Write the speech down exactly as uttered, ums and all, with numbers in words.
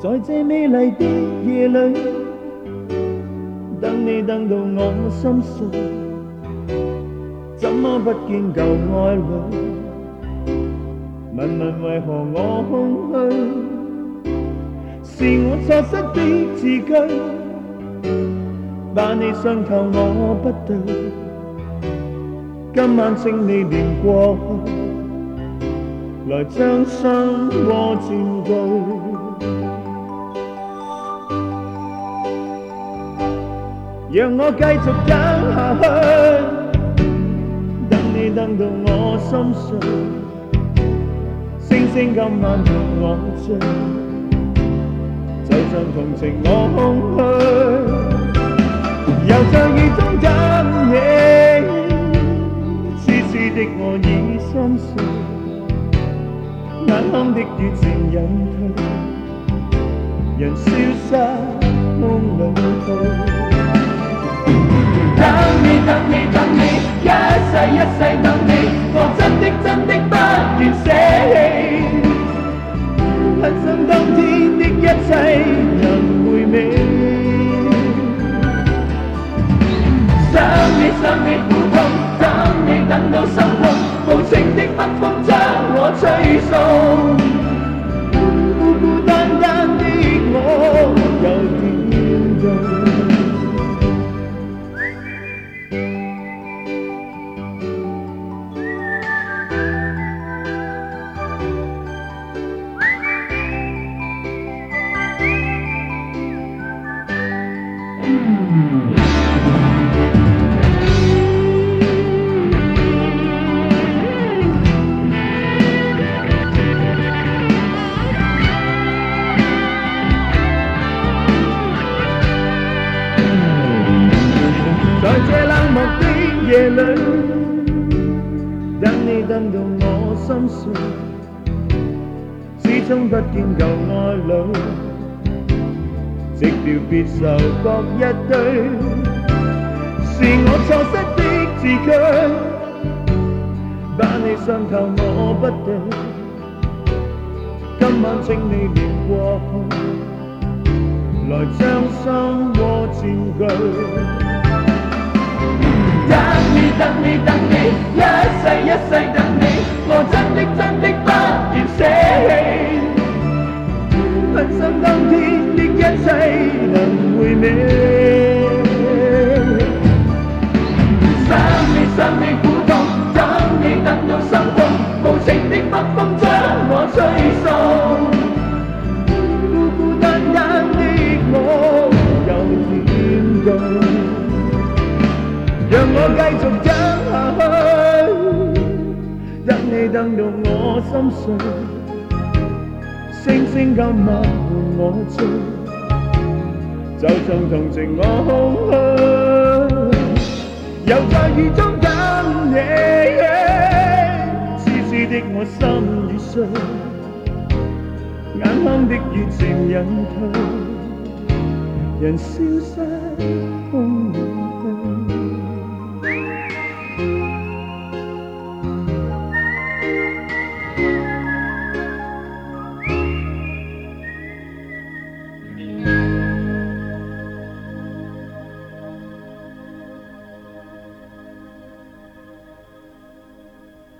在这美丽的夜里，等你等到我心碎，怎么不见旧爱侣？问问为何我空虚？是我错失的字句，把你伤透我不对。今晚请你念过去，来将生活佔據。讓我繼續等下去，等你等到我心碎，星星今晚陪我醉，就像同情我空虛，又在雨中等你，痴痴的我已心碎，眼眶的雨漸隱退，人消失風裏去。等你等你等你，一世一世等你，我真的真的不願捨棄，很想當天的一切能回味。想你想你苦痛，等你等到心痛，無情的北風將我吹送，孤孤單單的我又點做？在這冷漠的夜裏，等你等到我心碎，始終不見舊愛侶，寂寥別愁各一堆，是我錯失的字句，把你傷透我不對，今晚請你念過去，來將心窩佔據。等你等你等你，一世一世等你，我真的真的不願捨棄，很想當天的一切能回味。想你想你苦痛，等你等到心痛，無情的北風將我吹送，孤孤單單的我又點做？讓我繼續等下去，等你等到我心碎，星星今晚陪我醉，就像同情我空虛，又在雨中等你，痴痴的我心已碎，眼眶的雨漸隱退，人消失風裏。